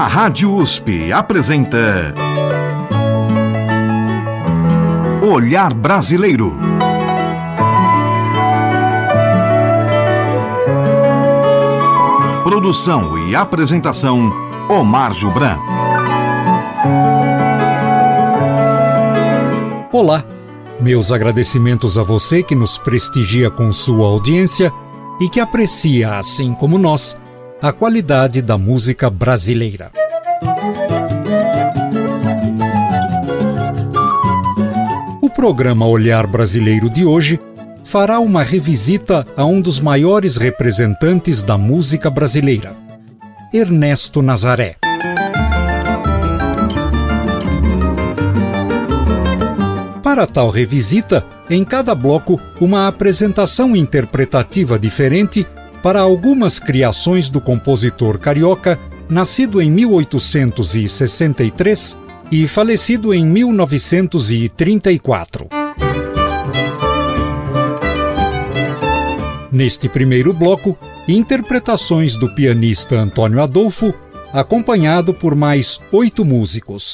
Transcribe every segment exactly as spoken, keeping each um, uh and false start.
A Rádio U S P apresenta Olhar Brasileiro. Produção e apresentação, Omar Jubran. Olá, meus agradecimentos a você que nos prestigia com sua audiência e que aprecia, assim como nós, a qualidade da música brasileira. O programa Olhar Brasileiro de hoje fará uma revisita a um dos maiores representantes da música brasileira, Ernesto Nazaré. Para tal revisita, em cada bloco, uma apresentação interpretativa diferente para algumas criações do compositor carioca, nascido em mil oitocentos e sessenta e três e falecido em mil novecentos e trinta e quatro. Neste primeiro bloco, interpretações do pianista Antônio Adolfo, acompanhado por mais oito músicos.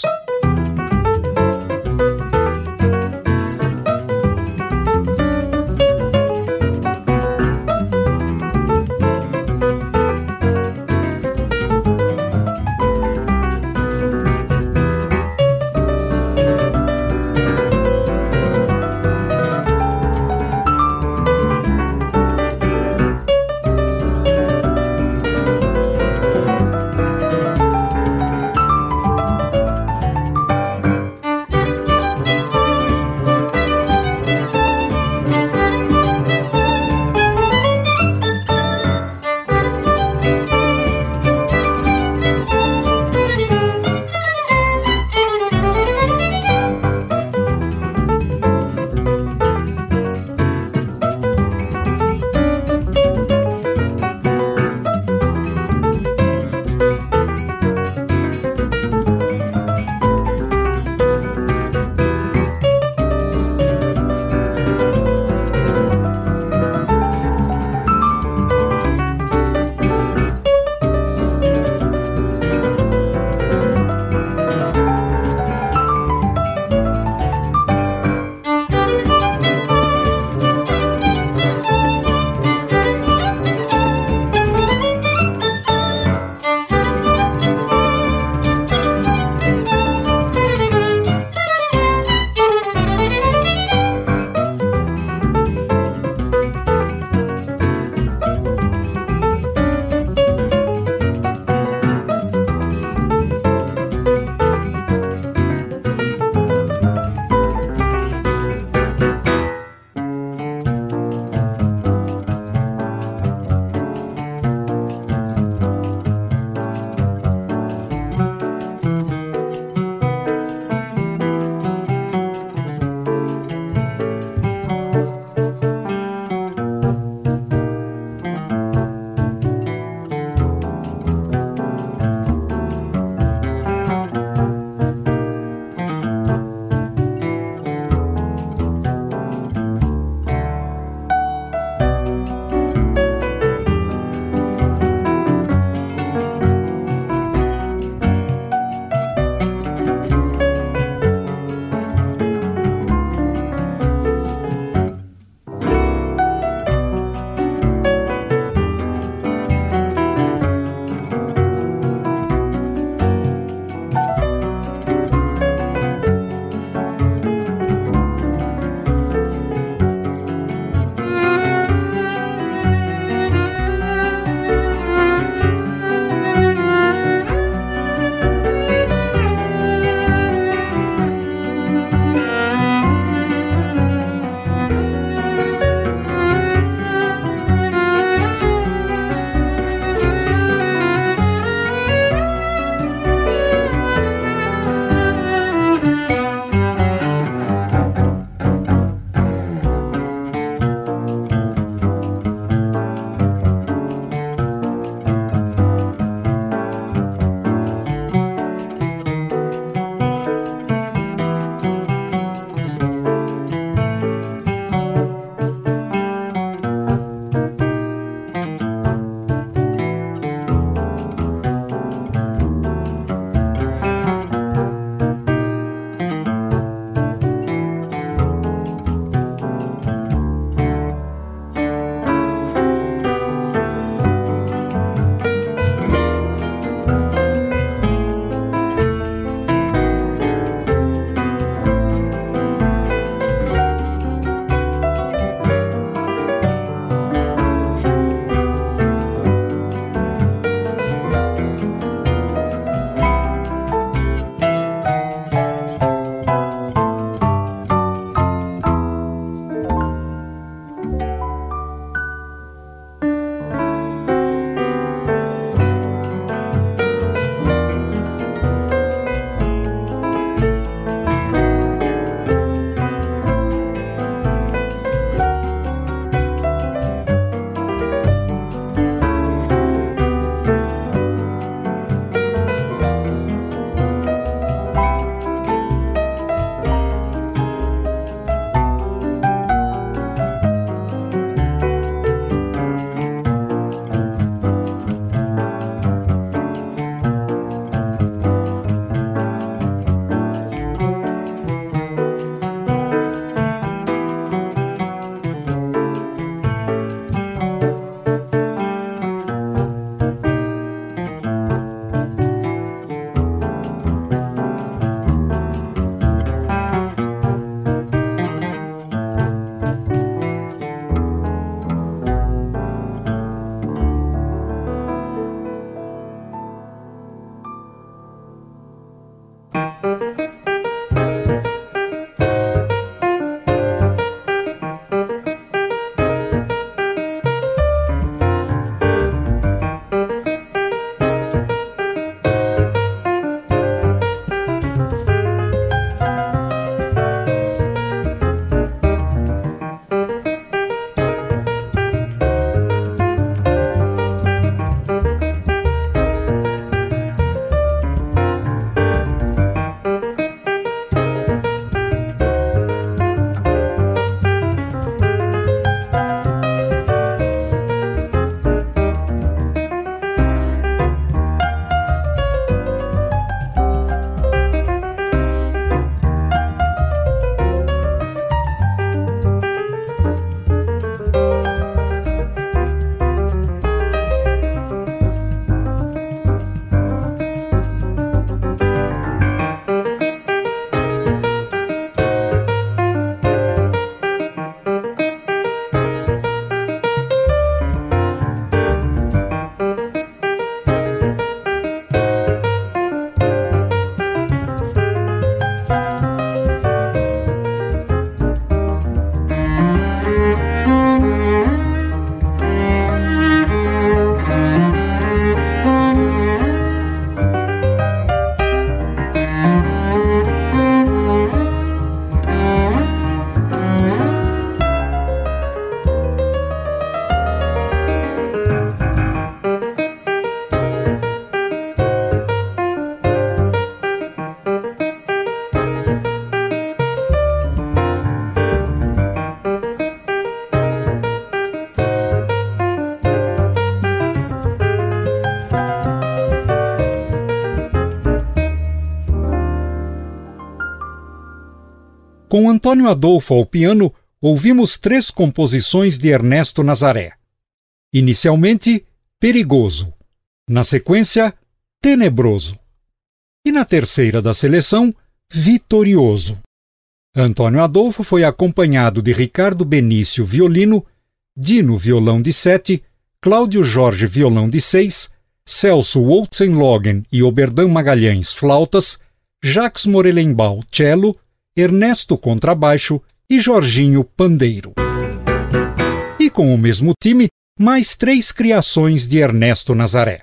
Com Antônio Adolfo ao piano, ouvimos três composições de Ernesto Nazaré. Inicialmente, Perigoso. Na sequência, Tenebroso. E na terceira da seleção, Vitorioso. Antônio Adolfo foi acompanhado de Ricardo Benício, violino, Dino, violão de sete, Cláudio Jorge, violão de seis, Celso Wolzenlogen e Oberdan Magalhães, flautas, Jacques Morelenbaum, cello, Ernesto, contrabaixo e Jorginho, pandeiro. E com o mesmo time, mais três criações de Ernesto Nazaré.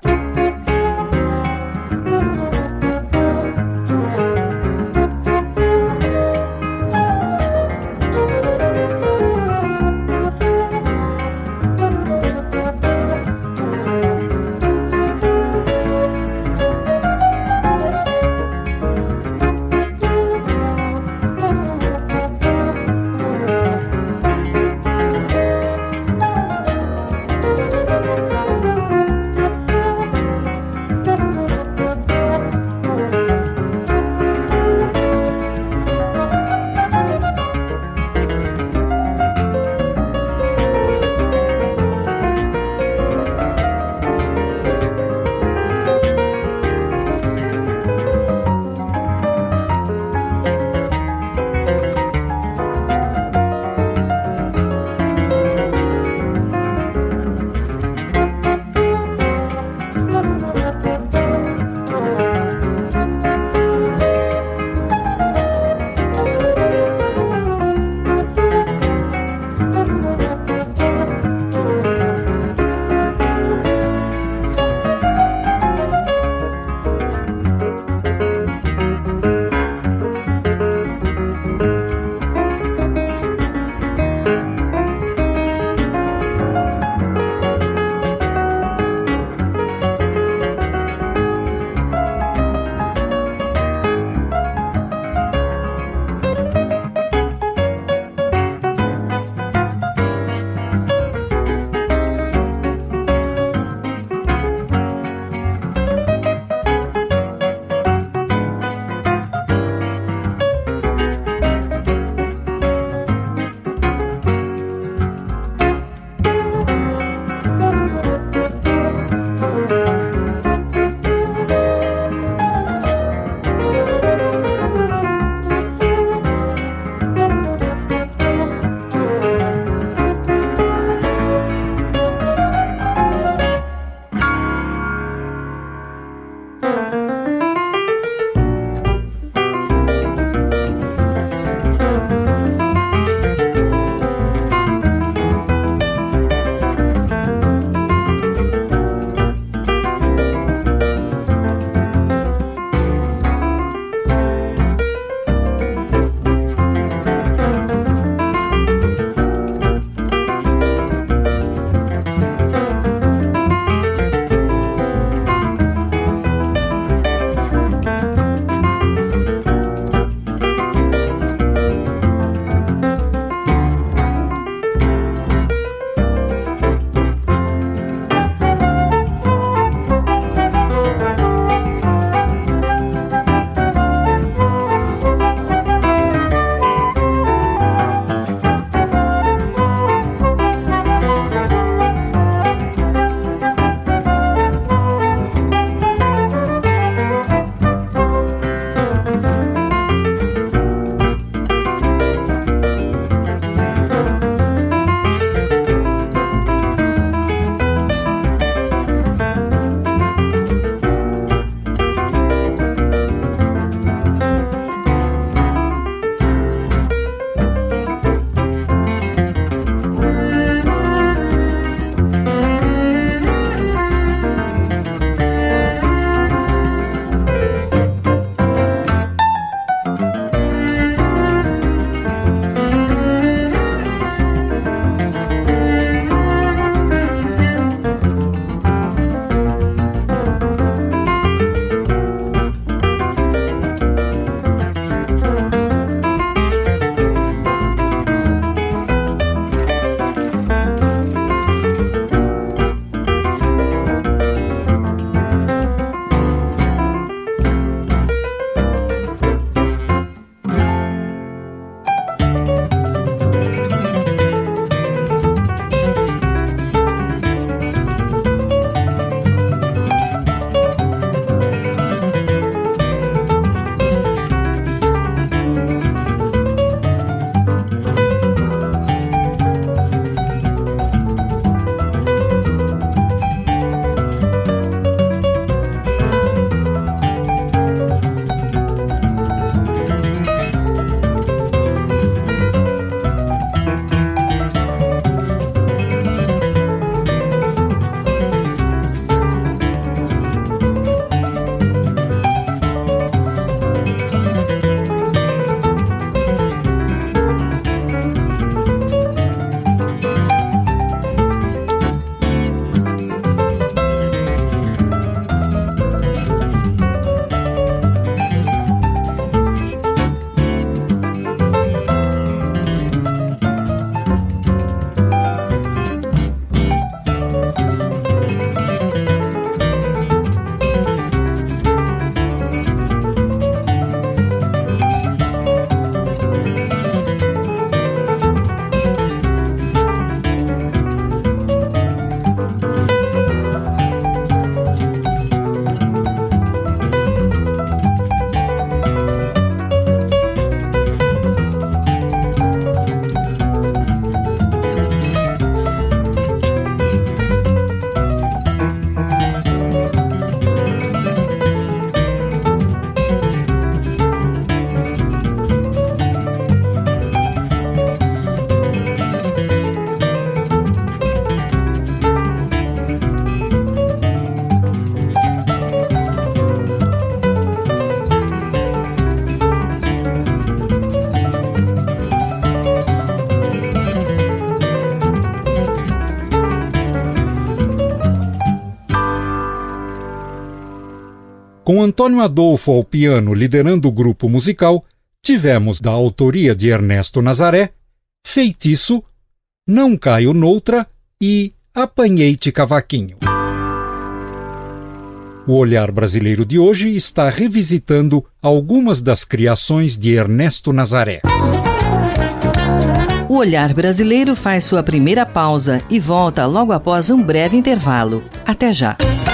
Com Antônio Adolfo ao piano liderando o grupo musical, tivemos da autoria de Ernesto Nazaré, Feitiço, Não Caio Noutra e Apanhei-te Cavaquinho. O Olhar Brasileiro de hoje está revisitando algumas das criações de Ernesto Nazaré. O Olhar Brasileiro faz sua primeira pausa e volta logo após um breve intervalo. Até já!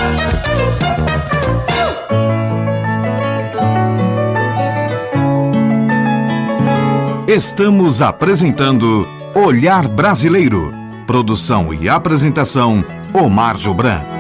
Estamos apresentando Olhar Brasileiro. Produção e apresentação, Omar Jobran.